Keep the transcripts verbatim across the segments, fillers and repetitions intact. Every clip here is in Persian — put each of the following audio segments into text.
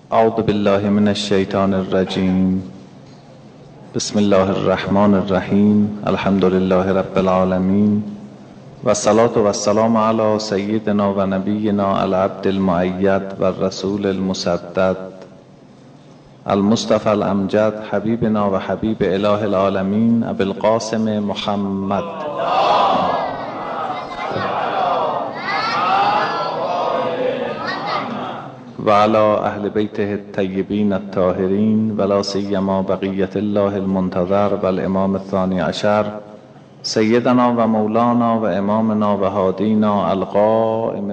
اعوذ بالله من الشیطان الرجیم. بسم الله الرحمن الرحیم. الحمد لله رب العالمین و الصلاة و السلام علی سیدنا و نبینا العبد المؤید و الرسول المسدد المصطفى الامجد حبیبنا و حبیب اله العالمین ابی القاسم محمد و علی اهل بیته الطیبین الطاهرین ولا سیما بقیة الله المنتظر و الامام الثانی عشر سیدنا و مولانا و امامنا و هادینا القائم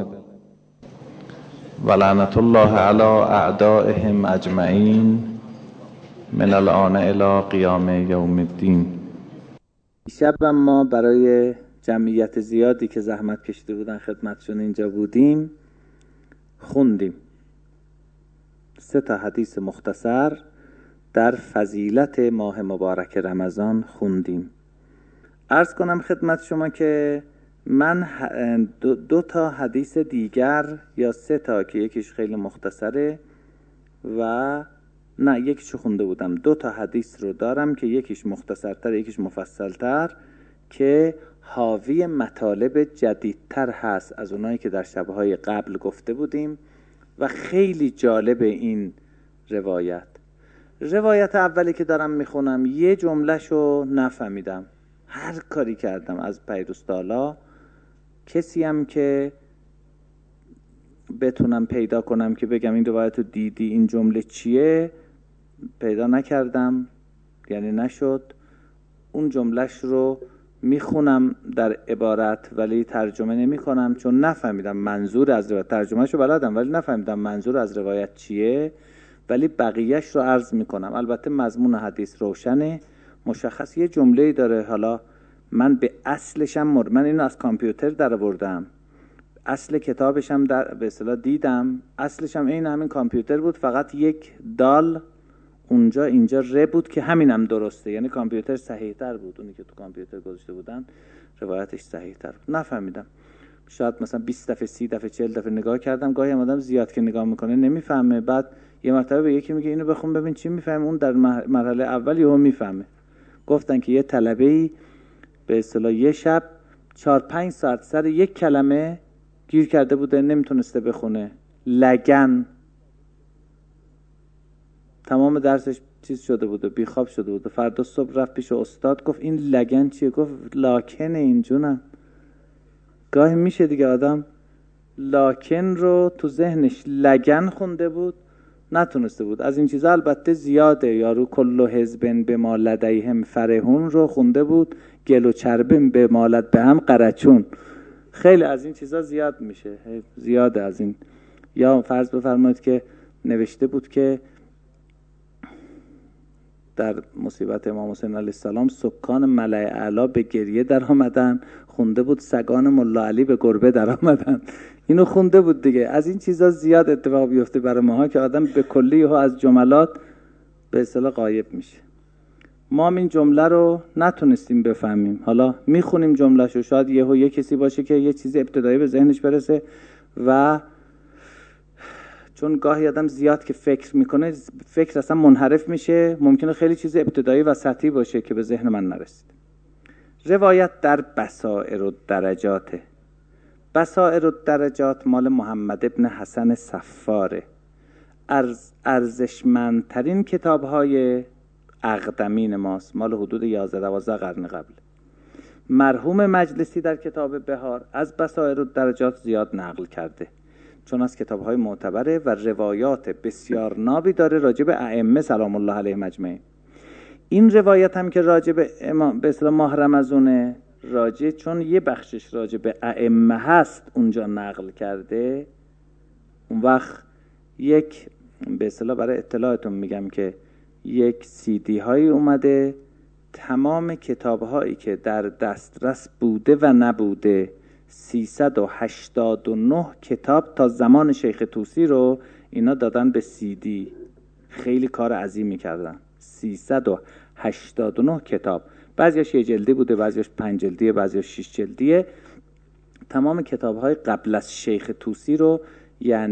و لعنت الله علی اعدائهم اجمعین من الآن الی قیام یوم الدین. شب ما برای جمعیت زیادی که زحمت کشیده بودن خدمتشون اینجا بودیم خوندیم سه تا حدیث مختصر در فضیلت ماه مبارک رمضان خوندیم. عرض کنم خدمت شما که من دو, دو تا حدیث دیگر یا سه تا که یکیش خیلی مختصره و نه یکیشو خونده بودم، دو تا حدیث رو دارم که یکیش مختصرتر یکیش مفصلتر که حاوی مطالب جدیدتر هست از اونایی که در شبهای قبل گفته بودیم و خیلی جالب این روایت. روایت اولی که دارم میخونم یه جملهشو نفهمیدم، هر کاری کردم از پیروستالا کسی هم که بتونم پیدا کنم که بگم این روایتو دیدی این جمله چیه پیدا نکردم، یعنی نشد. اون جملهش رو میخونم در عبارت ولی ترجمه نمی کنم چون نفهمیدم منظور از روایت، ترجمهش رو بلدم ولی نفهمیدم منظور از روایت چیه، ولی بقیهش رو عرض میکنم. البته مضمون حدیث روشنه، مشخص یه جمله‌ای داره. حالا من به اصلشم مر... من اینو از کامپیوتر در آوردم، اصل کتابشم در به اصطلاح دیدم، اصلشم این همین کامپیوتر بود، فقط یک دال اونجا اینجا ر بود که همینم درسته، یعنی کامپیوتر صحیح تر بود، اونی که تو کامپیوتر گذاشته بودن روایتش صحیح تر بود. نفهمیدم، شاید مثلا بیست دفعه سی دفعه چهل دفعه نگاه کردم، گاهی هم آدم زیاد که نگاه میکنه نمیفهمه، بعد یه مرتبه به یکی میگه اینو بخون ببین چی میفهمه، اون در مرحله اول یهو میفهمه. گفتن که یه طلبه‌ای به اصطلاح یه شب چهار پنج ساعت سر یک کلمه گیر کرده بوده، نمیتونسته بخونه، لگن، تمام درسش چیز شده بود و بیخواب شده بود. فردا صبح رفت پیش استاد، گفت این لگن چیه؟ گفت لاکنه. اینجونم گاهی میشه دیگه آدم لاکن رو تو ذهنش لگن خونده بود نتونسته بود. از این چیزا البته زیاده، یارو کل حزب بما لدیهم فرحون رو خونده بود، گل و چربه به مالت به هم قرچون. خیلی از این چیزا زیاد میشه، زیاده از این. یا فرض بفرمایید که نوشته بود که در مصیبت امام حسین علیه السلام سکان ملأ اعلی به گریه در آمدن، خونده بود سگان ملا علی به گربه در آمدن. اینو خونده بود دیگه. از این چیزا زیاد اتفاق بیفته برای ماها که آدم به کلی ها از جملات به اصطلاح غایب میشه. ما هم این جمله رو نتونستیم بفهمیم، حالا میخونیم جملهشو، شاید یهو یه کسی باشه که یه چیز ابتدایی به ذهنش برسه و چون گاهی آدم زیاد که فکر میکنه فکر اصلا منحرف میشه، ممکنه خیلی چیز ابتدایی و سطحی باشه که به ذهن من نرسید. روایت در بصائر الدرجات. بصائر الدرجات مال محمد ابن حسن صفاره، ارز ارزشمندترین کتاب‌های اقدمین ماست، مال حدود یازده دوازده قرن قبل. مرحوم مجلسی در کتاب بهار از بصائر الدرجات زیاد نقل کرده چون از کتاب‌های معتبره و روایات بسیار نابی داره راجع به ائمه سلام الله علیهم اجمعین. این روایت هم که راجع به امام به اصطلاح ماه رمضان راجع، چون یه بخشش راجع به ائمه هست اونجا نقل کرده. اون وقت یک به اصطلاح برای اطلاعتون میگم که یک سی دی هایی اومده، تمام کتاب هایی که در دسترس بوده و نبوده سیصد و هشتاد و نه کتاب تا زمان شیخ طوسی رو اینا دادن به سی دی. خیلی کار عظیمی کردن. سیصد و هشتاد و نه کتاب، بعضیش یه جلدی بوده، بعضیش پنج جلدیه، بعضیش شش جلدیه. تمام کتاب‌های قبل از شیخ طوسی رو، یعنی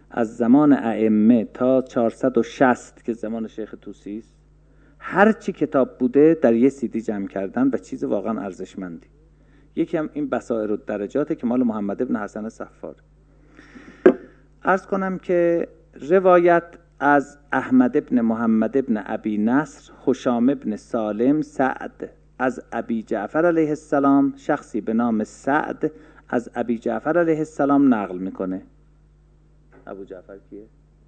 از زمان ائمه تا چهارصد و شصت که زمان شیخ طوسی است، هر چی کتاب بوده در یه سیدی جمع کردن و چیز واقعا ارزشمندی. یکی هم این بصائر الدرجات که مال محمد ابن حسن صفار. عرض کنم که روایت از احمد ابن محمد ابن ابی نصر، هشام ابن سالم، سعد از ابی جعفر علیه السلام، شخصی به نام سعد از ابی جعفر علیه السلام نقل میکنه. ابو جعفر کیه؟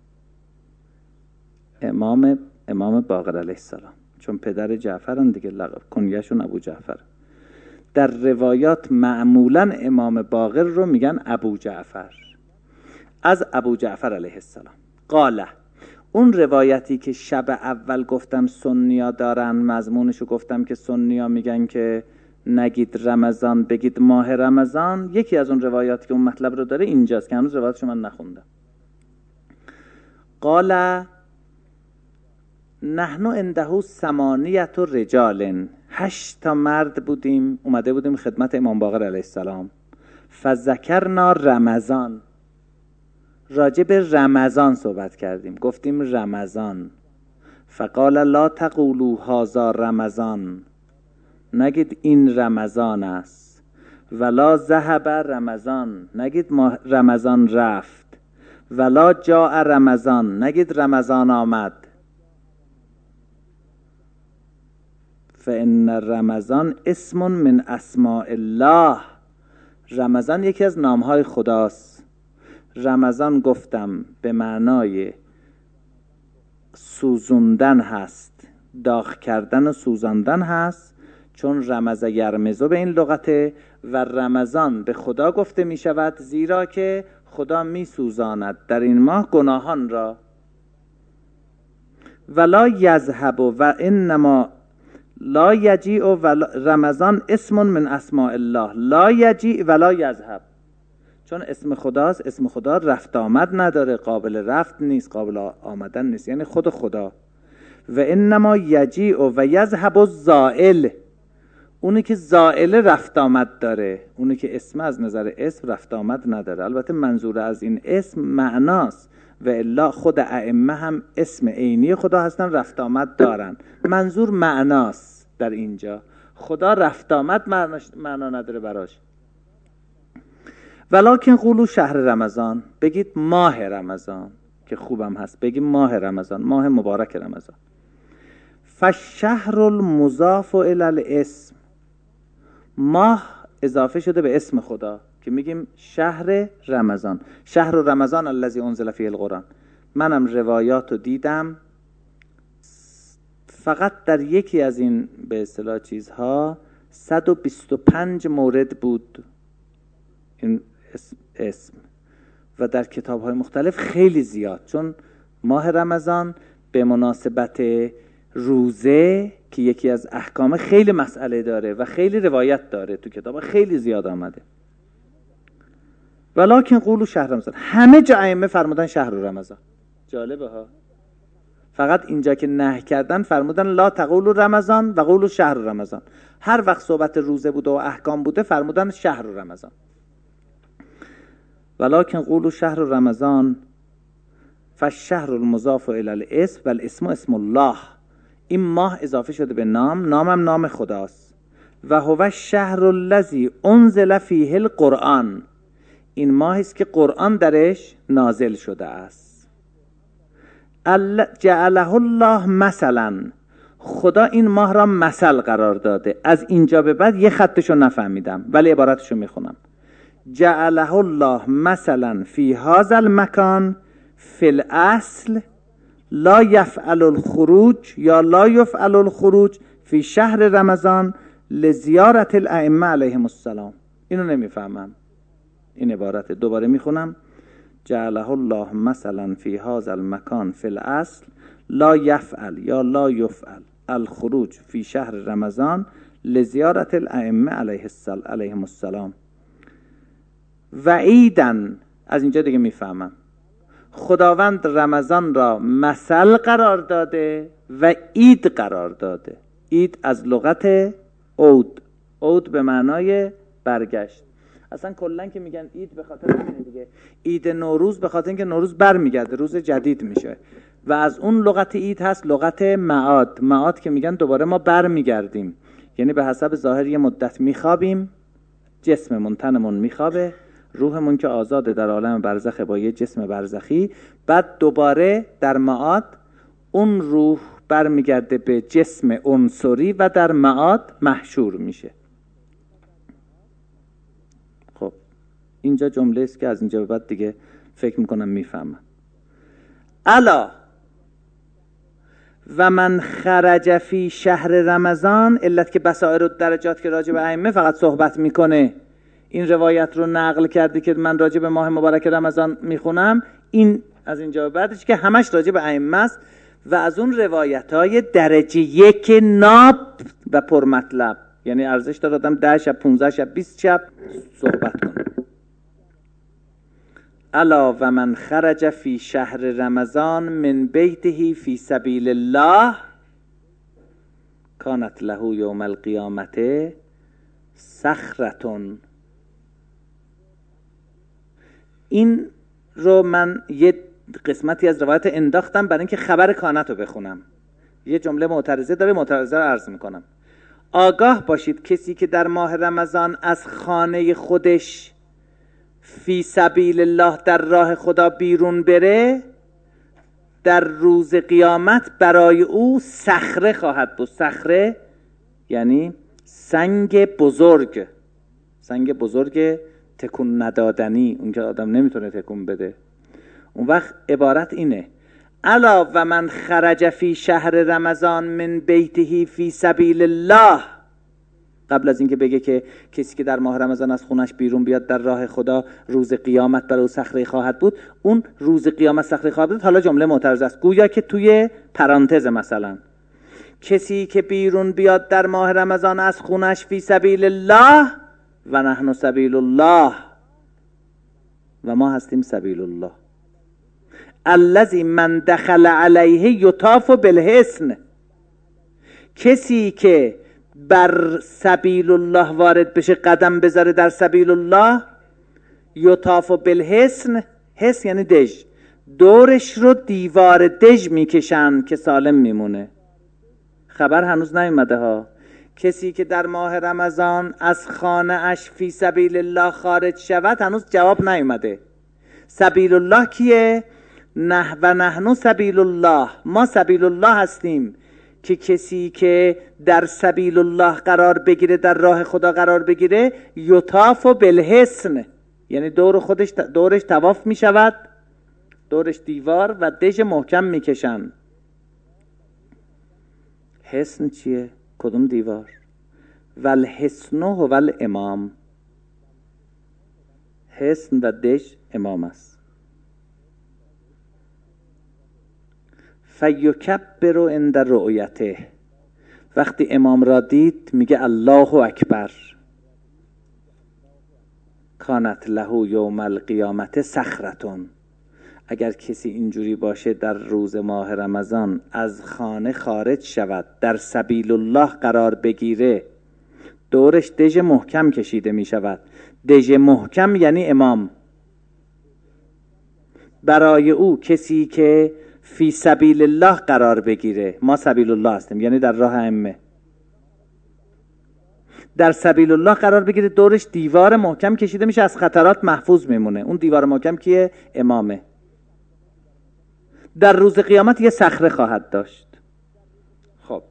امام امام باقر علیه السلام، چون پدر جعفرن دیگه لقب کنیه‌شون ابو جعفر. در روایات معمولا امام باقر رو میگن ابو جعفر. از ابو جعفر علیه السلام قاله، اون روایتی که شب اول گفتم سنیا دارن، مضمونشو گفتم که سنیا میگن که نگید رمضان بگید ماه رمضان، یکی از اون روایاتی که اون مطلب رو داره اینجاست که هنوز روایتشو من نخوندم. قال نحنو عنده ثمانیت رجال، هشت تا مرد بودیم اومده بودیم خدمت امام باقر علیه السلام. فذکرنا رمضان، راجع به رمضان صحبت کردیم، گفتیم رمضان. فقال لا تقولوا هذا رمضان، نگید این رمضان است. ولا ذهب رمضان، نگید ما رمضان رفت. ولا جاء رمضان، نگید رمضان آمد. فإن رمضان اسم من اسماء الله، رمضان یکی از نامهای خداست. رمضان گفتم به معنای سوزوندن هست، داغ کردن و سوزاندن هست، چون رمض یرمزو به این لغته. و رمضان به خدا گفته می شود زیرا که خدا می سوزاند در این ماه گناهان را. ولا یذهب و انما لا یجیء و رمضان اسم من اسماء الله، لا یجیء ولا یذهب، چون اسم خداست، اسم خدا رفت آمد نداره، قابل رفت نیست، قابل آمدن نیست، یعنی خود خدا. و انما یجیء و یذهب الزائل، اونی که زائل رفت آمد داره، اونی که اسم از نظر اسم رفت آمد نداره. البته منظور از این اسم معناست، و الا خود ائمه هم اسم عینی خدا هستن، رفت آمد دارن. منظور معناست در اینجا، خدا رفت آمد معنا نداره براش. ولکن قولوا شهر رمضان، بگید ماه رمضان، که خوبم هست بگید ماه رمضان، ماه مبارک رمضان. فالشهر المضاف الی الاسم، ماه اضافه شده به اسم خدا که میگیم شهر رمضان. شهر رمضان الذی انزل فیه القرآن. منم روایاتو دیدم، فقط در یکی از این به اصطلاح چیزها صد و بیست و پنج مورد بود این اسم, اسم و در کتاب‌های مختلف خیلی زیاد، چون ماه رمضان به مناسبت روزه که یکی از احکام خیلی مسئله داره و خیلی روایت داره، تو کتاب خیلی زیاد آمده. ولکن قولوا شهر رمضان، همه جا ائمه فرمودن شهر رمضان. جالبه ها، فقط اینجا که نهی کردن فرمودن لا تقولوا رمضان و قولوا شهر رمضان. هر وقت صحبت روزه بوده و احکام بوده فرمودن شهر رمضان. ولکن قولوا شهر رمضان فالشهر المضاف الی الاسم والاسم اسم الله، این ماه اضافه شده به نام، نامم نام خداست. و هو الشهر الذی انزل فیه القرآن، این ماهی است که قرآن درش نازل شده است. جعله الله مثلا، خدا این ماه را مثل قرار داده. از اینجا به بعد یه خطشو نفهمیدم ولی عبارتشو میخونم. جعله الله مثلا فی هذا المکان فی الاصل لا یفعل الخروج یا لا یفعل الخروج فی شهر رمضان لزیارت الائمه علیهم السلام. اینو نمیفهمم این عبارت، دوباره میخونم. جعله الله مثلا فی هذا المکان فی الاصل لا یفعل یا لا یفعل الخروج فی شهر رمضان لزیارت الائمه علیهم السلام. وعیدن، از اینجا دیگه میفهمم، خداوند رمضان را مثل قرار داده و عید قرار داده. عید از لغت عود، عود به معنای برگشت. اصلا کلا که میگن عید به خاطر همینه دیگه. عید نوروز به خاطر اینکه نوروز برمیگرده، روز جدید میشه. و از اون لغت عید هست لغت معاد. معاد که میگن دوباره ما برمیگردیم، یعنی به حسب ظاهر یه مدت میخوابیم، جسممون تنمون میخوابه، روحمون که آزاده در عالم برزخ با یه جسم برزخی، بعد دوباره در معاد اون روح برمیگرده به جسم عنصری و در معاد محشور میشه. خب اینجا جمله است که از اینجا به بعد دیگه فکر میکنم میفهمم. الا و من خرج فی شهر رمضان، علت که بصائر و درجات که راجع به ائمه فقط صحبت میکنه این روایت رو نقل کرده که من راجع به ماه مبارک رمضان میخونم، این از اینجا به بعدش که همش راجع به ائمه است و از اون روایت های درجه یک ناب و پرمطلب، یعنی ارزش داره آدم ده شب پونزده شب بیست شب صحبت کنه. الا و من خرج فی شهر رمضان من بیته فی سبیل الله کانت له یوم القیامت صخرتون. این رو من یه قسمتی از روایت انداختم برای اینکه خبر کانت رو بخونم. یه جمله معترضه داره، معترضه رو عرض میکنم. آگاه باشید کسی که در ماه رمضان از خانه خودش فی سبیل الله در راه خدا بیرون بره، در روز قیامت برای او صخره خواهد بود. صخره یعنی سنگ بزرگ، سنگ بزرگ تکون ندادنی، اون که آدم نمیتونه تکون بده. اون وقت عبارت اینه: الا و من خرج فی شهر رمضان من بیته فی سبیل الله. قبل از اینکه بگه که کسی که در ماه رمضان از خونش بیرون بیاد در راه خدا روز قیامت برای او صخره خواهد بود، اون روز قیامت صخره خواهد بود حالا جمله معترض است، گویا که توی پرانتز مثلا کسی که بیرون بیاد در ماه رمضان از خونش فی سبیل الله و نحن سبیل الله، و ما هستیم سبیل الله. الذی من دخل علیه یطاف بالحسن، کسی که بر سبیل الله وارد بشه، قدم بذاره در سبیل الله، یطاف بالحسن، حسن یعنی دژ، دورش رو دیوار دژ میکشن که سالم میمونه. خبر هنوز نیومده ها. کسی که در ماه رمضان از خانه اش فی سبیل الله خارج شود هنوز جواب نیومده. سبیل الله کیه؟ نه و نحن سبیل الله، ما سبیل الله هستیم. که کسی که در سبیل الله قرار بگیره، در راه خدا قرار بگیره، یطاف بالحسن یعنی دور خودش دورش طواف می شود، دورش دیوار و دژ محکم می کشن. حسن چیه؟ کدوم دیوار؟ والحسن هو الامام، حسن و دژ امام است. فیکبر عند رؤیته، وقتی امام را دید میگه الله اکبر. کانت له یوم القیامت صخرتون، اگر کسی اینجوری باشه در روز ماه رمضان از خانه خارج شود، در سبیل الله قرار بگیره، دورش دژ محکم کشیده می شود. دژ محکم یعنی امام. برای او کسی که فی سبیل الله قرار بگیره، ما سبیل الله هستیم یعنی در راه ائمه، در سبیل الله قرار بگیره، دورش دیوار محکم کشیده میشه، از خطرات محفوظ میمونه. اون دیوار محکم کیه؟ امامه. در روز قیامت یه صخره خواهد داشت. خب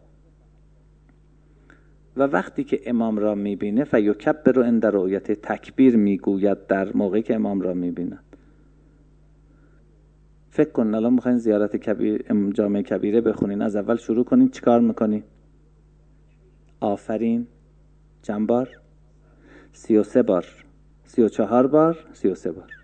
و وقتی که امام را میبینه فیکبر عند رؤیته، تکبیر میگوید در موقعی که امام را میبیند. فکر کن الان میخواین زیارت کبیر جامع کبیره بخونین، از اول شروع کنین، چیکار میکنین؟ آفرین چند بار؟ سی و سه بار، سی و چهار بار، سی و سه بار.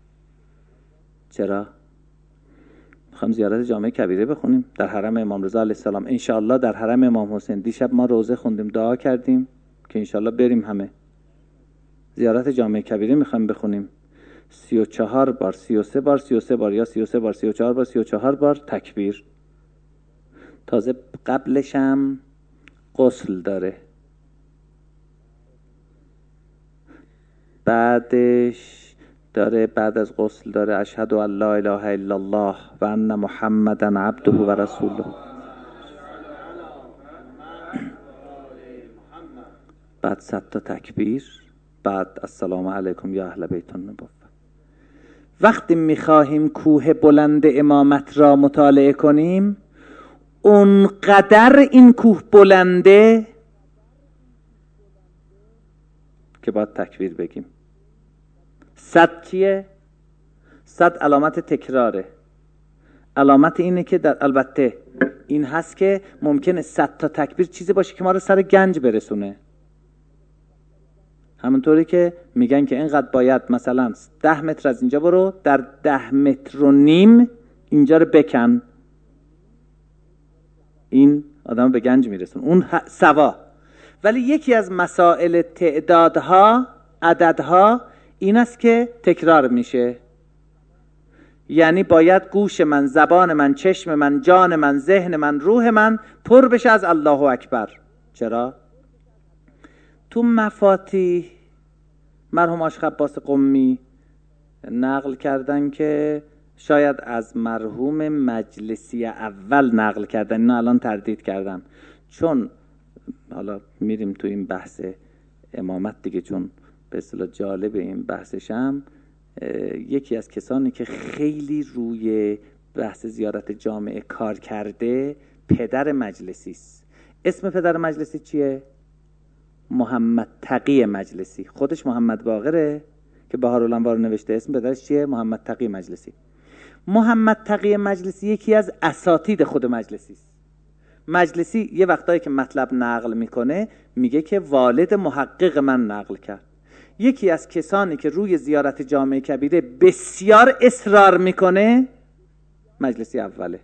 چرا؟ میخوایم زیارت جامع کبیره بخونیم در حرم امام رضا علیه السلام، انشاءالله در حرم امام حسین. دیشب ما روزه خوندیم، دعا کردیم که انشاءالله بریم همه. زیارت جامع کبیره میخوایم بخونیم، سی و چهار بار، سی و سه بار، سی و سه بار، یا سی و سه بار، سی و چهار بار، سی و چهار بار تکبیر. تازه قبلش هم غسل داره. بعدش داره بعد از غسل داره اشهد ان لا اله الا الله و ان محمدا عبده و رسوله. بعد صد تا تکبیر، بعد السلام علیکم یا اهل بیت النبوة. وقتی میخواهیم کوه بلند امامت را مطالعه کنیم، اونقدر این کوه بلنده که باید تکبیر بگیم. صد چیه؟ صد علامت تکراره. علامت اینه که در البته این هست که ممکنه صد تا تکبیر چیزی باشه که ما رو سر گنج برسونه. همونطوری که میگن که اینقدر باید مثلا ده متر از اینجا برو، در ده متر و نیم اینجا رو بکن، این آدم به گنج میرسون، اون سوا. ولی یکی از مسائل تعدادها، عددها این است که تکرار میشه. یعنی باید گوش من، زبان من، چشم من، جان من، ذهن من، روح من پر بشه از الله اکبر. چرا؟ تو مفاتیح مرحوم آشق عباس قمی نقل کردن که شاید از مرحوم مجلسی اول نقل کردن، اینو الان تردید کردم، چون حالا میریم تو این بحث امامت دیگه، چون به اصطلاح جالب این بحثشم، یکی از کسانی که خیلی روی بحث زیارت جامعه کار کرده پدر مجلسی است. اسم پدر مجلسی چیه؟ محمد تقی مجلسی. خودش محمد باقره که بهارالانوار نوشته. اسم پدرش چیه؟ محمد تقی مجلسی. محمد تقی مجلسی یکی از اساتید خود مجلسی است. مجلسی یه وقتایی که مطلب نقل میکنه میگه که والد محقق من نقل کرد. یکی از کسانی که روی زیارت جامع کبیره بسیار اصرار میکنه مجلسی اوله.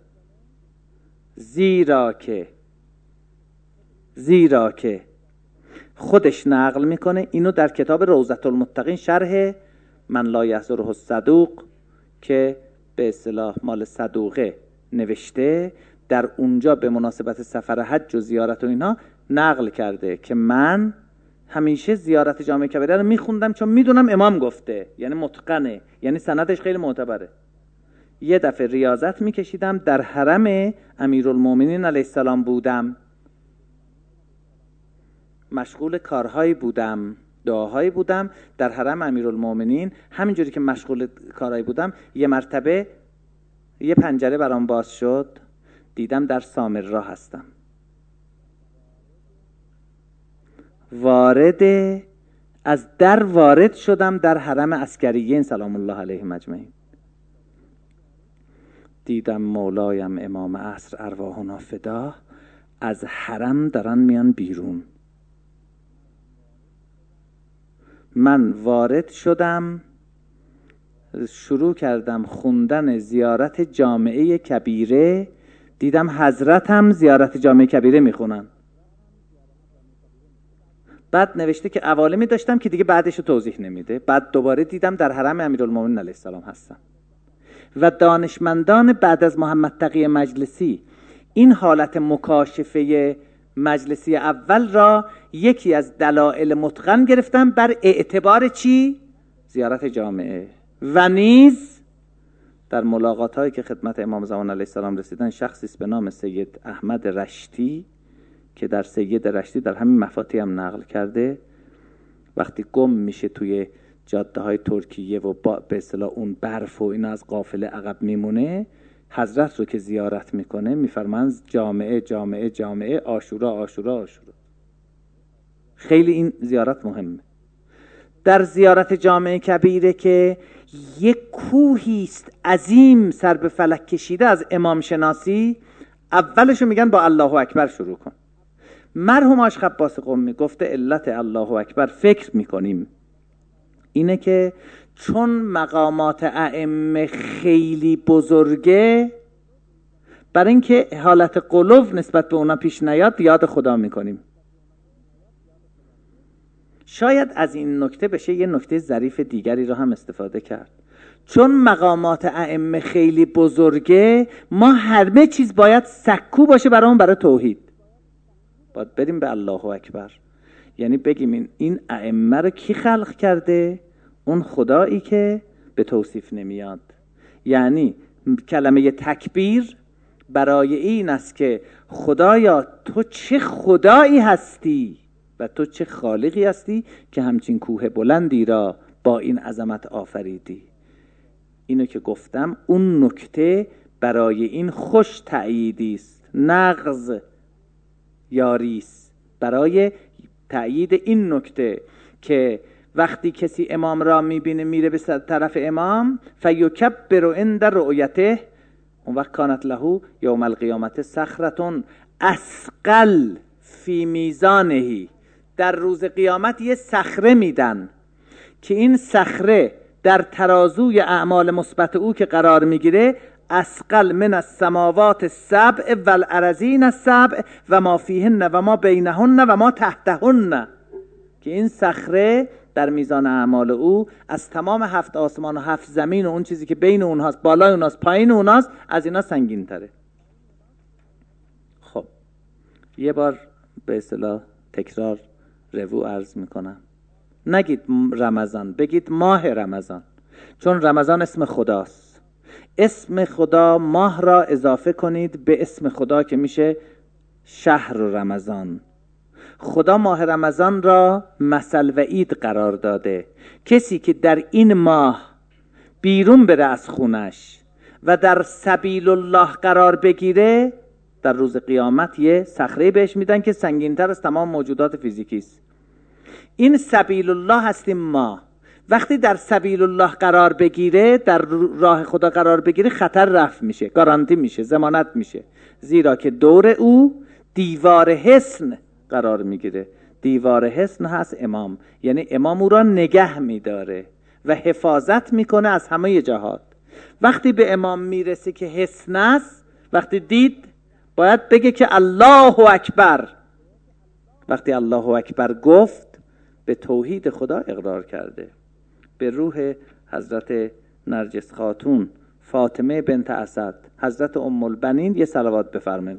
زیرا که زیرا که خودش نقل میکنه، اینو در کتاب روضة المتقین شرح من لا یحضره الصدوق که به اصطلاح مال صدوقه نوشته، در اونجا به مناسبت سفر حج و زیارت و اینا نقل کرده که من همیشه زیارت جامع کبیره رو میخوندم چون میدونم امام گفته، یعنی متقنه، یعنی سندش خیلی معتبره. یه دفعه ریاضت میکشیدم، در حرم امیرالمومنین علیه السلام بودم، مشغول کارهایی بودم، دعاهایی بودم در حرم امیرالمومنین. همینجوری که مشغول کارهایی بودم یه مرتبه یه پنجره برام باز شد، دیدم در سامرا هستم. وارد از در وارد شدم در حرم عسکریین سلام الله علیهم اجمعین. دیدم مولایم امام عصر ارواحنا فدا از حرم دارن میان بیرون. من وارد شدم، شروع کردم خوندن زیارت جامعه کبیره، دیدم حضرت هم زیارت جامعه کبیره میخونن. بعد نوشته که عوالمی داشتم که دیگه بعدش رو توضیح نمیده. بعد دوباره دیدم در حرم امیرالمومنین علیه السلام هستم. و دانشمندان بعد از محمد تقی مجلسی این حالت مکاشفه مجلسی اول را یکی از دلایل متقن گرفتن بر اعتبار چی؟ زیارت جامعه. و نیز در ملاقات هایی که خدمت امام زمان علیه السلام رسیدن، شخصی است به نام سید احمد رشتی که در سید رشتی در همین مفاتیح هم نقل کرده، وقتی گم میشه توی جاده های ترکیه و به اصطلاح اون برف و اینا از قافله عقب میمونه، حضرت رو که زیارت میکنه میفرمایند جامعه جامعه جامعه، عاشورا عاشورا عاشورا. خیلی این زیارت مهمه. در زیارت جامعه کبیره که یک کوهی است عظیم سر به فلک کشیده از امام شناسی، اولشو میگن با الله اکبر شروع کن. مرحوم آشق عباس قمی گفته علت الله اکبر فکر میکنیم اینه که چون مقامات ائمه خیلی بزرگه، برای اینکه حالت قلوب نسبت به اونا پیش نیاد یاد خدا میکنیم. شاید از این نکته بشه یه نکته ظریف دیگری رو هم استفاده کرد. چون مقامات ائمه خیلی بزرگه، ما همه چیز باید سکو باشه برامون، برای توحید باید بریم به الله اکبر. یعنی بگیم این این ائمه رو کی خلق کرده؟ اون خدایی که به توصیف نمیاد. یعنی کلمه تکبیر برای این است که خدایا تو چه خدایی هستی و تو چه خالقی هستی که همچین کوه بلندی را با این عظمت آفریدی. اینو که گفتم اون نکته برای این خوش تأییدی است، نغز یاری است برای تأیید این نکته که وقتی کسی امام را میبینه میره به طرف امام فیکبر عند رؤیته، اون وقت کانت له یوم القیامت صخرة اثقل فی میزانه، در روز قیامت یه صخره میدن که این صخره در ترازوی اعمال مثبت او که قرار میگیره اثقل من السماوات السبع والارضین السبع و ما فیهن و ما بینهن و ما تحتهن، که این صخره در میزان اعمال او از تمام هفت آسمان و هفت زمین و اون چیزی که بین اونهاست، بالای اونهاست، پایین اونهاست، از اینا سنگین تره. خب یه بار به اصطلاح تکرار رو عرض میکنم، نگید رمضان، بگید ماه رمضان، چون رمضان اسم خداست. اسم خدا ماه را اضافه کنید به اسم خدا که میشه شهر رمضان. خدا ماه رمضان را مثل و عید قرار داده. کسی که در این ماه بیرون بره از خونش و در سبیل الله قرار بگیره، در روز قیامت یه صخره بهش میدن که سنگین‌تر از تمام موجودات فیزیکی است. این سبیل الله هستیم ما. وقتی در سبیل الله قرار بگیره، در راه خدا قرار بگیره، خطر رفع میشه، گارانتی میشه، ضمانت میشه، زیرا که دور او دیوار حصن قرار میگیره. دیوار حصن هست امام، یعنی امام او را نگه میداره و حفاظت میکنه از همه جهات. وقتی به امام میرسه که حصن است، وقتی دید باید بگه که الله اکبر. وقتی الله اکبر گفت به توحید خدا اقرار کرده. به روح حضرت نرجس خاتون فاطمه بنت اسد حضرت ام البنین یه صلوات بفرمایید.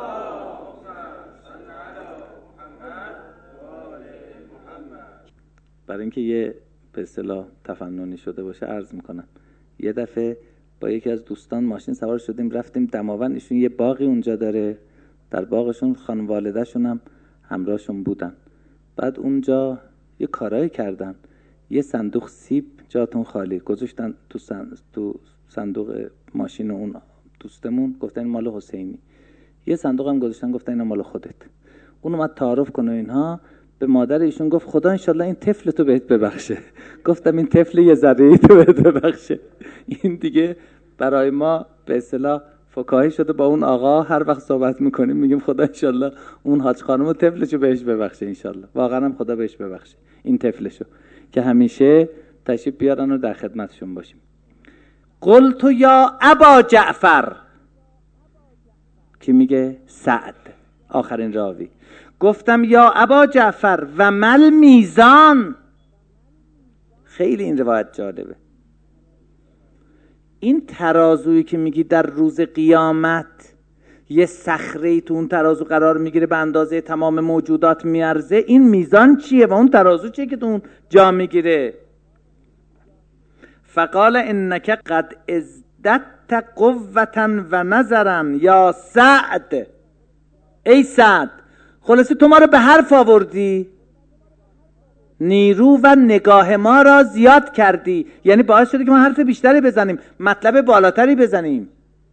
برای اینکه یه به اصطلاح تفننی شده باشه عرض میکنم. یه دفعه با یکی از دوستان ماشین سوار شدیم رفتیم دماوند، ایشون یه باغی اونجا داره، در باغشون خانم والده‌شون هم همراهشون بودن. بعد اونجا یه کارایی کردن، یه صندوق سیب جاتون خالی گذاشتن تو سن... تو صندوق ماشین اون دوستمون، گفتن مال حسینی. یه صندوق هم گذاشتن گفتن اینا مال خودت. اون اومد تعارف کنه اینها، به مادر ایشون گفت خدا انشالله این طفل تو بهت ببخشه. گفتم این طفل یه ذره تو بهت ببخشه. این دیگه برای ما به اصطلاح فکاهی شده. با اون آقا هر وقت صحبت میکنیم میگیم خدا انشالله اون حاج خانم طفلشو بهش ببخشه، انشالله واقعا هم خدا بهش ببخشه این طفلشو، که همیشه تشریف بیارن و در خدمتشون باشیم. قلت یا ابا جعفر، کی میگه؟ سعد، آخرین راوی. گفتم یا ابا جعفر و مل میزان. خیلی این روایت جالبه. این ترازویی که میگی در روز قیامت یه صخره‌ای تو اون ترازو قرار میگیره به اندازه تمام موجودات میارزه، این میزان چیه و اون ترازو چیه که تو اون جا میگیره؟ فقال انک قد ازددت قوة و نظرا یا سعد. ای سعد، خلاصه تو ما رو به حرف آوردی، نیرو و نگاه ما را زیاد کردی، یعنی باعث شده که ما حرف بیشتری بزنیم، مطلب بالاتری بزنیم.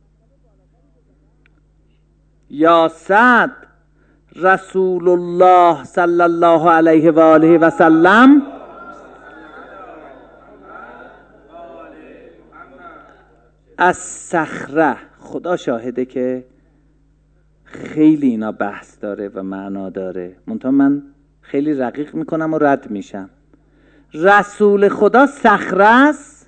یا سعد، رسول الله صلی الله علیه و آله و سلم از صخره، خدا شاهده که خیلی اینا بحث داره و معنا داره، منتها من خیلی رقیق میکنم و رد میشم. رسول خدا صخره است.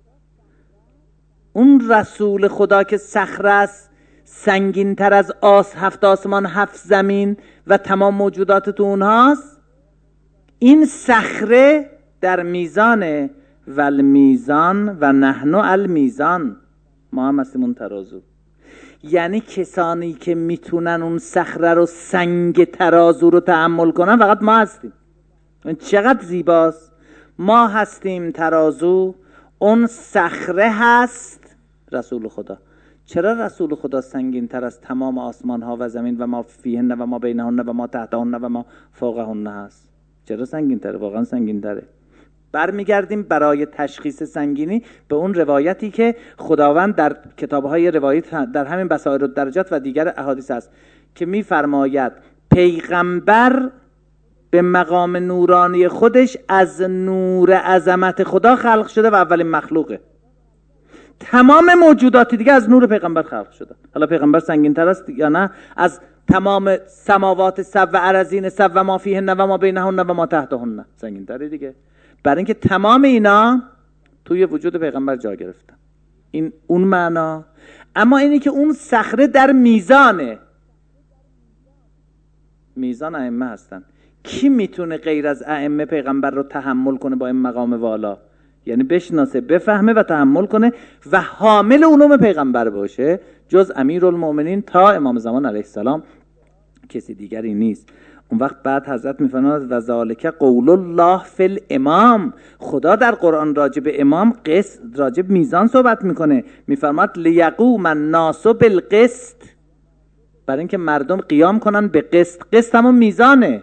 اون رسول خدا که صخره است سنگین تر از آس هفت آسمان هفت زمین و تمام موجودات تو اونهاست. این صخره در میزانه، والمیزان و نحن المیزان، ما هم هستیم اون ترازو. یعنی کسانی که میتونن اون صخره رو، سنگ ترازو رو تحمل کنن، فقط ما هستیم. چقدر زیباست. ما هستیم ترازو، اون صخره هست رسول خدا. چرا رسول خدا سنگین تر از تمام آسمان ها و زمین و ما فیهن و ما بینهن و ما تحتهن و ما فوقهن هست؟ چرا سنگین تره؟ واقعا سنگین تره. برمیگردیم برای تشخیص سنگینی به اون روایتی که خداوند در کتابهای روایت در همین بصائر الدرجات و دیگر احادیث است که میفرماید پیغمبر به مقام نورانی خودش از نور عظمت خدا خلق شده و اولین مخلوقه. تمام موجودات دیگه از نور پیغمبر خلق شده. حالا پیغمبر سنگین تر است یا نه از تمام سماوات سبع و ارضین سبع و ما فیهن و ما بینهن و ما تحتهن؟ سنگین تره دیگه، برای اینکه تمام اینا توی وجود پیغمبر جا گرفتن. این اون معنا. اما اینی که اون صخره در میزانه، میزان ائمه هستن. کی میتونه غیر از ائمه پیغمبر رو تحمل کنه با این مقام والا؟ یعنی بشناسه، بفهمه و تحمل کنه و حامل علوم پیغمبر باشه، جز امیرالمؤمنین تا امام زمان علیه السلام کسی دیگری نیست. اون وقت بعد حضرت میفرماید و ذالک قول الله فی الامام. خدا در قرآن راجب امام قسط، راجب میزان صحبت میکنه. میفرماید لیقوم الناس بالقسط، برای اینکه مردم قیام کنن به قسط. قسط همون میزانه.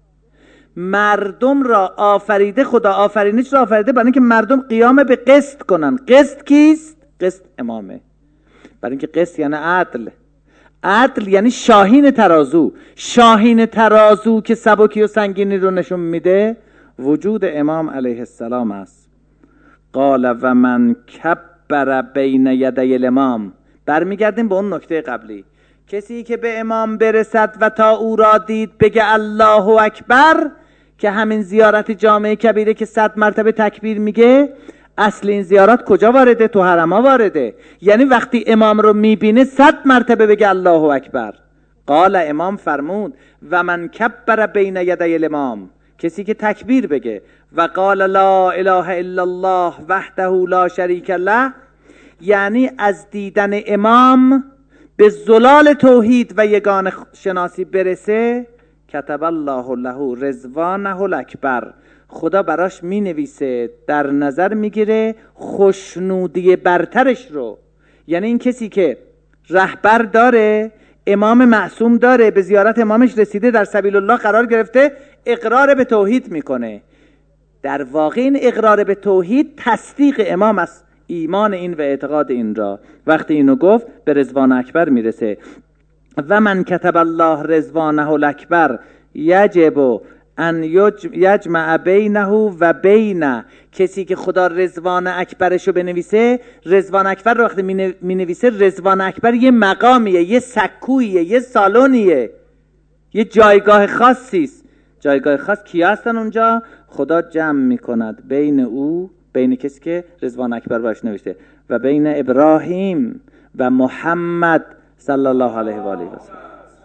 مردم را آفریده خدا، آفرینش را آفریده برای اینکه مردم قیام به قسط کنن. قسط کیست؟ قسط امامه. برای اینکه قسط یعنی عدل. عدل یعنی شاهین ترازو. شاهین ترازو که سبکی و سنگینی رو نشون میده وجود امام علیه السلام است. قال و من کبر بین یدی الامام. برمیگردیم به اون نکته قبلی. کسی که به امام برسد و تا او را دید بگه الله اکبر، که همین زیارت جامع کبیره که صد مرتبه تکبیر میگه، اصل این زیارت کجا وارده؟ تو حرما وارده. یعنی وقتی امام رو میبینه صد مرتبه بگه الله اکبر. قال امام فرمود و من کبر بین یدی الامام، کسی که تکبیر بگه و قال لا اله الا الله وحده لا شریک له، یعنی از دیدن امام به زلال توحید و یگانه شناسی برسه، کتب الله له رضوانه الاکبر. خدا براش می نویسه، در نظر میگیره خوشنودی برترش رو. یعنی این کسی که رهبر داره، امام معصوم داره، به زیارت امامش رسیده، در سبیل الله قرار گرفته، اقرار به توحید میکنه. در واقع این اقرار به توحید تصدیق امام است، ایمان این و اعتقاد این را. وقتی اینو گفت به رضوان اکبر میرسه. و من کتب الله رضوانه الاکبر یجب ان یجمع بینه و بین، کسی که خدا رضوان اکبرشو بنویسه، رضوان اکبر رو وقتی می نویسه، رضوان اکبر یه مقامیه، یه سکویه، یه سالونیه، یه جایگاه خاصیست. جایگاه خاص کیا هستن اونجا؟ خدا جمع میکند بین او، بین کسی که رضوان اکبر باش نوشته، و بین ابراهیم و محمد صلی الله علیه و آله و سلم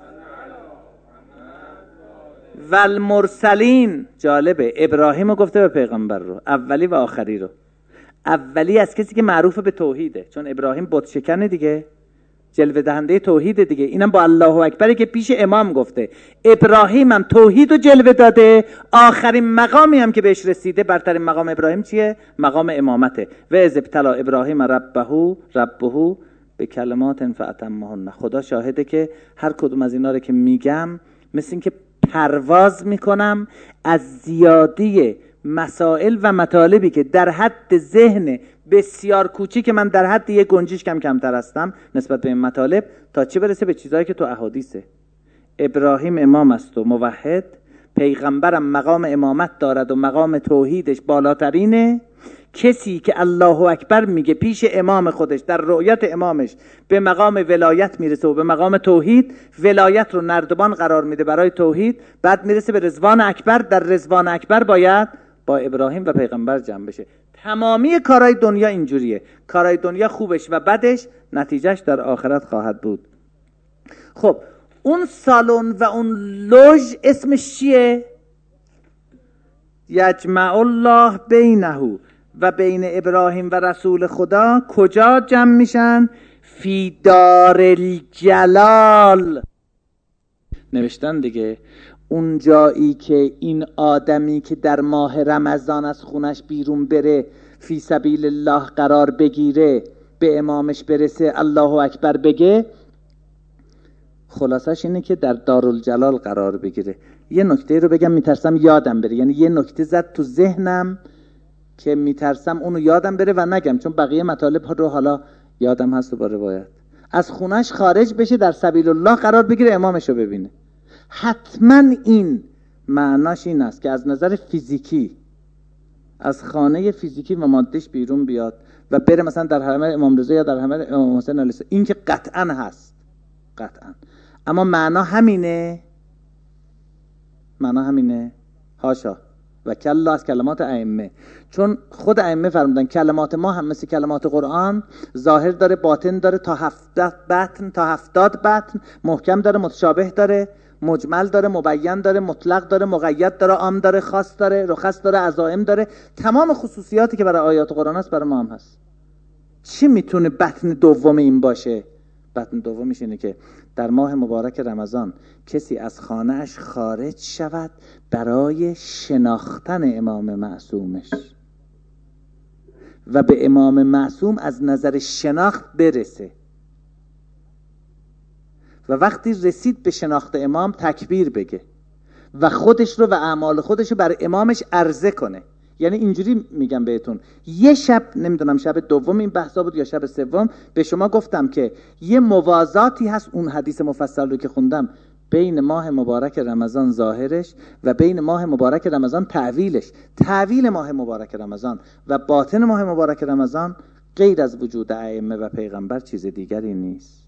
و المرسلین. جالبه ابراهیم رو گفته به پیغمبر رو، اولی و آخری رو. اولی از کسی که معروف به توحیده، چون ابراهیم بت شکنه دیگه، جلوه دهنده توحیده دیگه. اینم با الله اکبری که پیش امام گفته. ابراهیم هم توحید رو جلوه داده. آخرین مقامی هم که بهش رسیده، برترین مقام ابراهیم چیه؟ مقام امامته. و اذ ابتلی ابراهیم ربه ربه به کلمات فاتمهن. خدا شاهده که هر کدوم از اینا رو که میگم مثل این که پرواز میکنم از زیادی مسائل و مطالبی که در حد ذهن بسیار کوچیک من در حد یک گنجش کم کمتر هستم نسبت به این مطالب، تا چه برسه به چیزایی که تو احادیثه. ابراهیم امام است و موحد، پیغمبرم مقام امامت دارد و مقام توحیدش بالاترینه. کسی که الله اکبر میگه پیش امام خودش، در رؤیت امامش به مقام ولایت میرسه و به مقام توحید، ولایت رو نردبان قرار میده برای توحید. بعد میرسه به رضوان اکبر، در رضوان اکبر باید با ابراهیم و پیغمبر جمع بشه. تمامی کارهای دنیا اینجوریه. کارهای دنیا خوبش و بدش نتیجهش در آخرت خواهد بود. خب اون سالن و اون لوژ اسمش چیه؟ یجمع الله بینه و بین ابراهیم و رسول خدا. کجا جمع میشن؟ فی دار الجلال. نوشتن دیگه اون جایی که این آدمی که در ماه رمضان از خونش بیرون بره فی سبیل الله قرار بگیره به امامش برسه الله اکبر بگه، خلاصش اینه که در دارالجلال قرار بگیره. یه نکته رو بگم میترسم یادم بره، یعنی یه نکته زد تو ذهنم که میترسم اونو یادم بره و نگم، چون بقیه مطالب رو حالا یادم هست با روایت. از خونش خارج بشه در سبیل الله قرار بگیره امامش رو ببینه. حتما این معناش این است که از نظر فیزیکی از خانه فیزیکی و مادیش بیرون بیاد و بره مثلا در حرم امام رضا یا در حرم امام حسین علیه السلام. این که قطعا هست، قطعا. اما معنا همینه؟ معنا همینه؟ هاشا و کلا از کلمات ائمه، چون خود ائمه فرمودن کلمات ما هم مثل کلمات قرآن ظاهر داره باطن داره، تا هفتاد بطن تا هفتاد بطن، محکم داره متشابه داره، مجمل داره مبین داره، مطلق داره مقید داره، عام داره خاص داره، رخص داره عزائم داره. تمام خصوصیاتی که برای آیات قرآن است برای ما هم هست. چی میتونه بطن دوم این باشه؟ بطن دومش اینه که در ماه مبارک رمضان کسی از خانه اش خارج شود برای شناختن امام معصومش و به امام معصوم از نظر شناخت برسه و وقتی رسید به شناخت امام تکبیر بگه و خودش رو و اعمال خودش رو بر امامش عرضه کنه. یعنی اینجوری میگم بهتون، یه شب، نمیدونم شب دوم این بحثا بود یا شب سوم، به شما گفتم که یه موازاتی هست اون حدیث مفصل رو که خوندم بین ماه مبارک رمضان ظاهرش و بین ماه مبارک رمضان تعویلش. تعویل ماه مبارک رمضان و باطن ماه مبارک رمضان غیر از وجود ائمه و پیغمبر چیز دیگری نیست.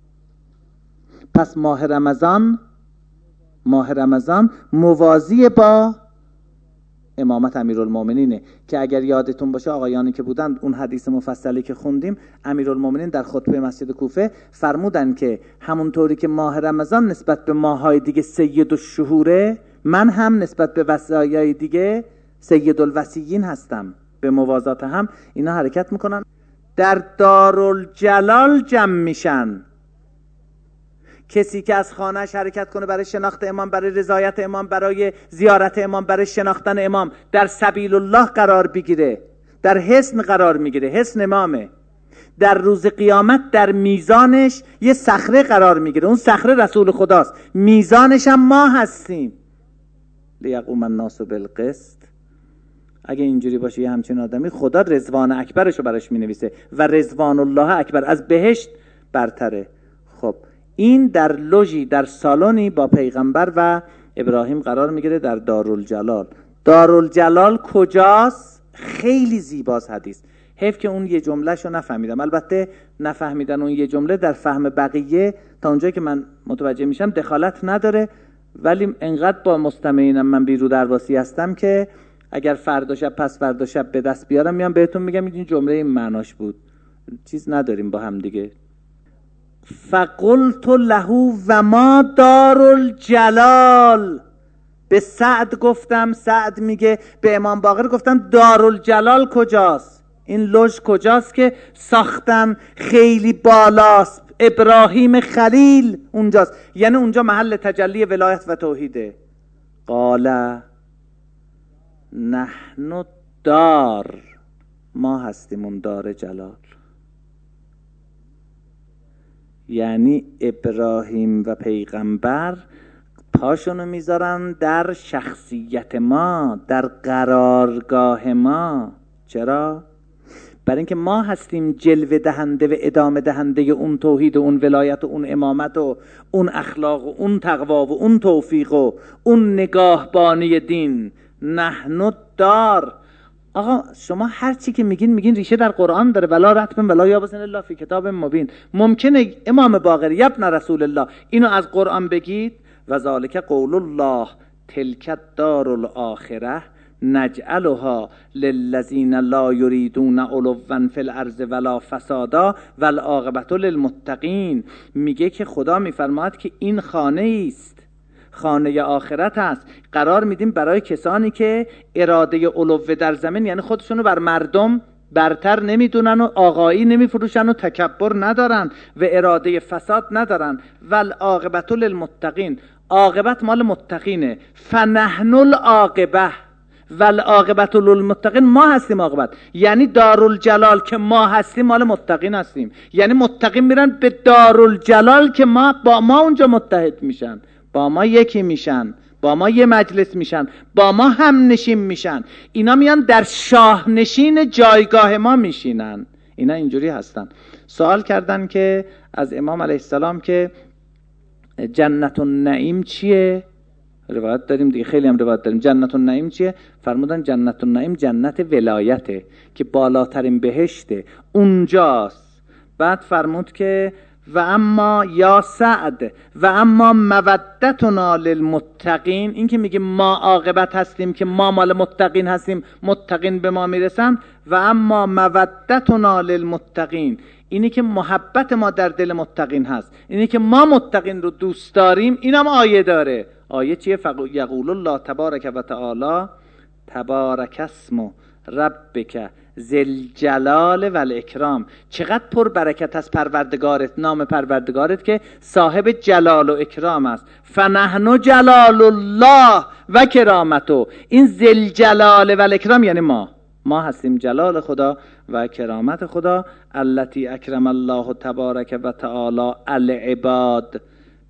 پس ماه رمضان ماه رمضان موازی با امامت امیرالمومنینه که اگر یادتون باشه آقایانی که بودند اون حدیث مفصلی که خوندیم، امیرالمومنین در خطبه مسجد کوفه فرمودن که همونطوری که ماه رمضان نسبت به ماه‌های دیگه سید الشهوره، من هم نسبت به وصایای دیگه سید الوصیین هستم. به موازات هم اینا حرکت میکنن، در دارالجلال جمع میشن. کسی که از خانهش حرکت کنه برای شناخت امام، برای رضایت امام، برای زیارت امام، برای شناختن امام، در سبیل الله قرار بگیره، در حصن قرار میگیره. حصن امامه. در روز قیامت در میزانش یه صخره قرار میگیره، اون صخره رسول خداست، میزانش هم ما هستیم. لیقوم الناس بالقسط. اگه اینجوری باشه یه همچین آدمی، خدا رضوان اکبرشو براش مینویسه و رضوان الله اکبر از بهشت برتره. خب این در لوژی، در سالونی با پیغمبر و ابراهیم قرار میگیره در دارالجلال. دارالجلال کجاست؟ خیلی زیباست حدیث. حیف که اون یه جملهشو نفهمیدم. البته نفهمیدن اون یه جمله در فهم بقیه تا اونجایی که من متوجه میشم دخالت نداره، ولی انقدر با مستمعینم من بیرو درواسی هستم که اگر فردا شب پس فردا شب به دست بیارم میام بهتون میگم این جمله این معناش بود. چیز نداریم با هم دیگه. فقلت له و ما دارالجلال. به سعد گفتم، سعد میگه به امام باقر گفتم دارالجلال کجاست؟ این لوژ کجاست که ساختن؟ خیلی بالاست، ابراهیم خلیل اونجاست، یعنی اونجا محل تجلی ولایت و توحیده. قال نحن دار، ما هستیم اون دار جلال. یعنی ابراهیم و پیغمبر پاشونو میذارن در شخصیت ما، در قرارگاه ما. چرا؟ برای اینکه ما هستیم جلوه دهنده و ادامه دهنده اون توحید و اون ولایت و اون امامت و اون اخلاق و اون تقوا و اون توفیق و اون نگاهبانی دین. نحن دار. آقا شما هر چی که میگین میگین ریشه در قرآن داره. ولا رتبن ولا یابسن الا فی کتاب مبین. ممکنه امام باقر ابن رسول الله اینو از قرآن بگید و ذالک قول الله تلک الدار الاخره نجعلها للذین لا یریدون علوا فی الارض ولا فسادا والعاقبة للمتقین. میگه که خدا میفرماید که این خانه است، خانه آخرت است، قرار میدیم برای کسانی که اراده علو در زمین، یعنی خودشونو بر مردم برتر نمیدونن و آقایی نمیفروشن و تکبر ندارن و اراده فساد ندارن. والعاقبة للمتقین، عاقبت مال متقینه. فنحن العاقبة والعاقبة للمتقین، ما هستیم عاقبت. یعنی دارالجلال که ما هستیم مال متقین هستیم. یعنی متقین میرن به دارالجلال که ما با ما اونجا متحد میشن، با ما یکی میشن، با ما یه مجلس میشن، با ما هم نشین میشن. اینا میان در شاه نشین جایگاه ما میشینن. اینا اینجوری هستن. سوال کردن که از امام علیه السلام که جنت النعیم چیه؟ روایت داریم دیگه، خیلی هم روایت داریم. جنت النعیم چیه؟ فرمودن جنت النعیم جنت ولایته که بالاترین بهشته، اونجاست. بعد فرمود که و اما یا سعد و اما مودتنا للمتقین، این که میگه ما عاقبت هستیم که ما مال متقین هستیم، متقین به ما میرسن. و اما مودتنا للمتقین، اینی که محبت ما در دل متقین هست، اینی که ما متقین رو دوست داریم. اینم آیه داره. آیه چیه؟ یقول الله تبارک و تعالی تبارک اسم ربک ذل جلال و الاکرام. چقدر پر برکت از پروردگارت، نام پروردگارت که صاحب جلال و اکرام است. فنحن جلال الله و کرامتو، این ذل جلال و الاکرام یعنی ما ما هستیم جلال خدا و کرامت خدا. التی اکرم الله تبارک و تعالی العباد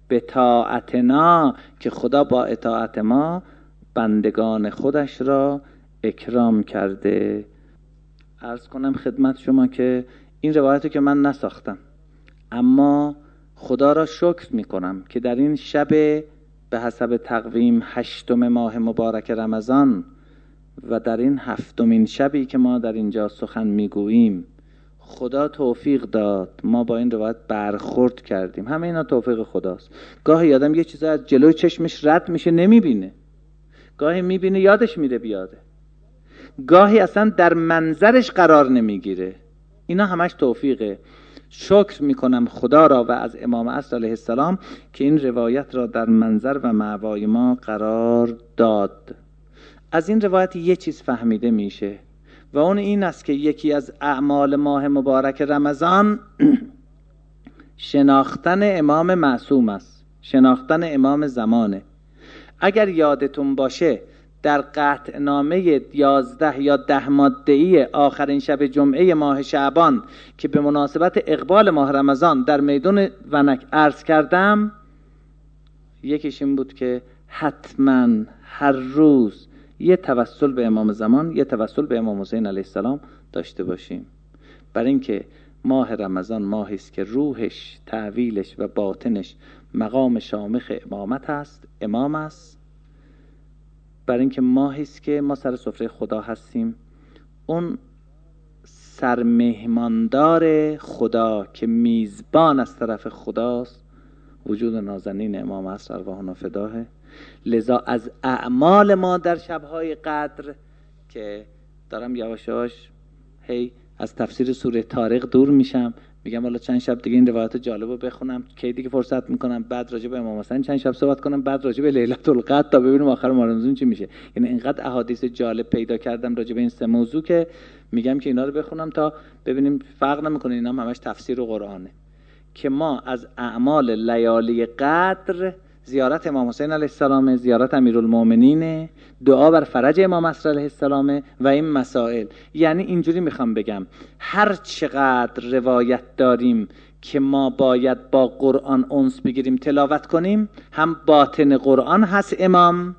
بطاعتنا، که خدا با اطاعت ما بندگان خودش را اکرام کرده. عرض کنم خدمت شما که این روایتو که من نساختم، اما خدا را شکر می کنم که در این شب به حسب تقویم هشتم ماه مبارک رمضان و در این هفتمین شبی که ما در اینجا سخن میگوییم، خدا توفیق داد ما با این روایت برخورد کردیم. همه اینا توفیق خداست. گاهی آدم یه چیز از جلوی چشمش رد میشه نمیبینه، گاهی میبینه یادش میره بیاده، گاهی اصلا در منظرش قرار نمیگیره. اینا همش توفیقه. شکر میکنم خدا را و از امام عصر علیه السلام که این روایت را در منظر و مأوای ما قرار داد. از این روایت یه چیز فهمیده میشه و اون این است که یکی از اعمال ماه مبارک رمضان شناختن امام معصوم است، شناختن امام زمانه. اگر یادتون باشه در قطعنامه یازده یا ده ماده‌ای آخرین شب جمعه ماه شعبان که به مناسبت اقبال ماه رمضان در میدان ونک عرض کردم، یکیش این بود که حتما هر روز یه توسل به امام زمان، یه توسل به امام حسین علیه السلام داشته باشیم. برای اینکه ماه رمضان ماهی است که روحش، تعویلش و باطنش مقام شامخ امامت است، امام است. برای اینکه ماهی است که ما سر سفره خدا هستیم. اون سرمهماندار خدا که میزبان از طرف خداست، وجود نازنین امام عصر ارواحنا فداه. لذا از اعمال ما در شبهای قدر که دارم یواش یواش هی از تفسیر سوره طارق دور میشم، میگم حالا چند شب دیگه این روایت جالبو بخونم که دیگه فرصت میکنم، بعد راجع به امام حسین چند شب صحبت کنم، بعد راجع به لیلة القدر تا ببینیم آخر ماه رمضان چی میشه. یعنی اینقدر احادیث جالب پیدا کردم راجع به این سه موضوع که میگم که اینا رو بخونم تا ببینیم فرق نمیکنه، اینا هم همش تفسیر و قرآنه. که ما از اعمال لیالی قدر زیارت امام حسین علیه السلام، زیارت امیرالمومنین، دعا بر فرج امام عصر علیه السلام و این مسائل. یعنی اینجوری میخوام بگم هر چقدر روایت داریم که ما باید با قرآن انس بگیریم تلاوت کنیم، هم باطن قرآن هست امام،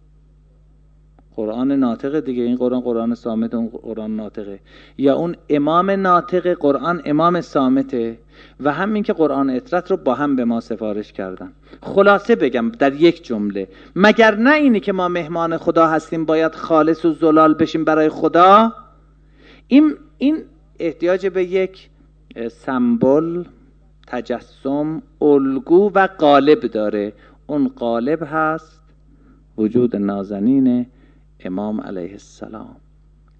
قرآن ناطقه دیگه، این قرآن قرآن صامت، اون قرآن ناطقه، یا اون امام ناطقه قرآن امام صامته، و همین که قرآن اطرت رو با هم به ما سفارش کردن. خلاصه بگم در یک جمله، مگر نه اینی که ما مهمان خدا هستیم باید خالص و زلال بشیم برای خدا؟ این این احتیاج به یک سمبل، تجسم، الگو و قالب داره. اون قالب هست وجود نازنین امام علیه السلام.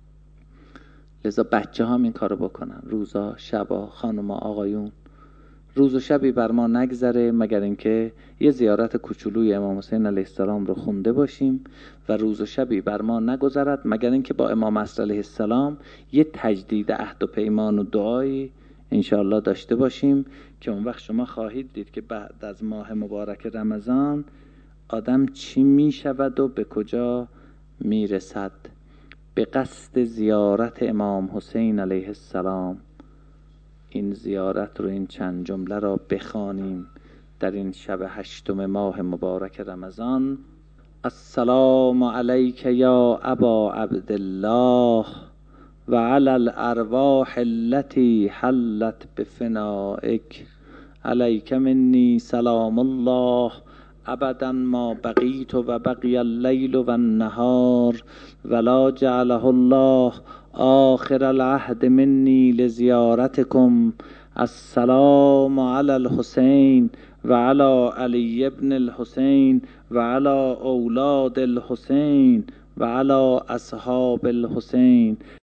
لذا بچه هم این کارو بکنن، روزا، شبا، خانوما، آقایون روز و شبی بر ما نگذره مگر اینکه یه زیارت کوچولوی امام حسین علیه السلام رو خونده باشیم و روز و شبی بر ما نگذرد مگر اینکه با امام عصر علیه السلام یه تجدید عهد و پیمان و دعایی انشاءالله داشته باشیم که اون وقت شما خواهید دید که بعد از ماه مبارک رمضان آدم چی می شود و به کجا می رسد. به قصد زیارت امام حسین علیه السلام این زیارت رو، این چند جمله را بخوانیم در این شب هشتم ماه مبارک رمضان. السلام علیک یا ابا عبدالله و علی الارواح التي حلت بفنائک، علیک منی سلام الله ابدا ما بقیت و بقی اللیل و النهار ولا جعله الله آخر العهد منی لزیارتکم. السلام علی الحسین و علی علی ابن الحسین و علی اولاد الحسین و علی اصحاب الحسین.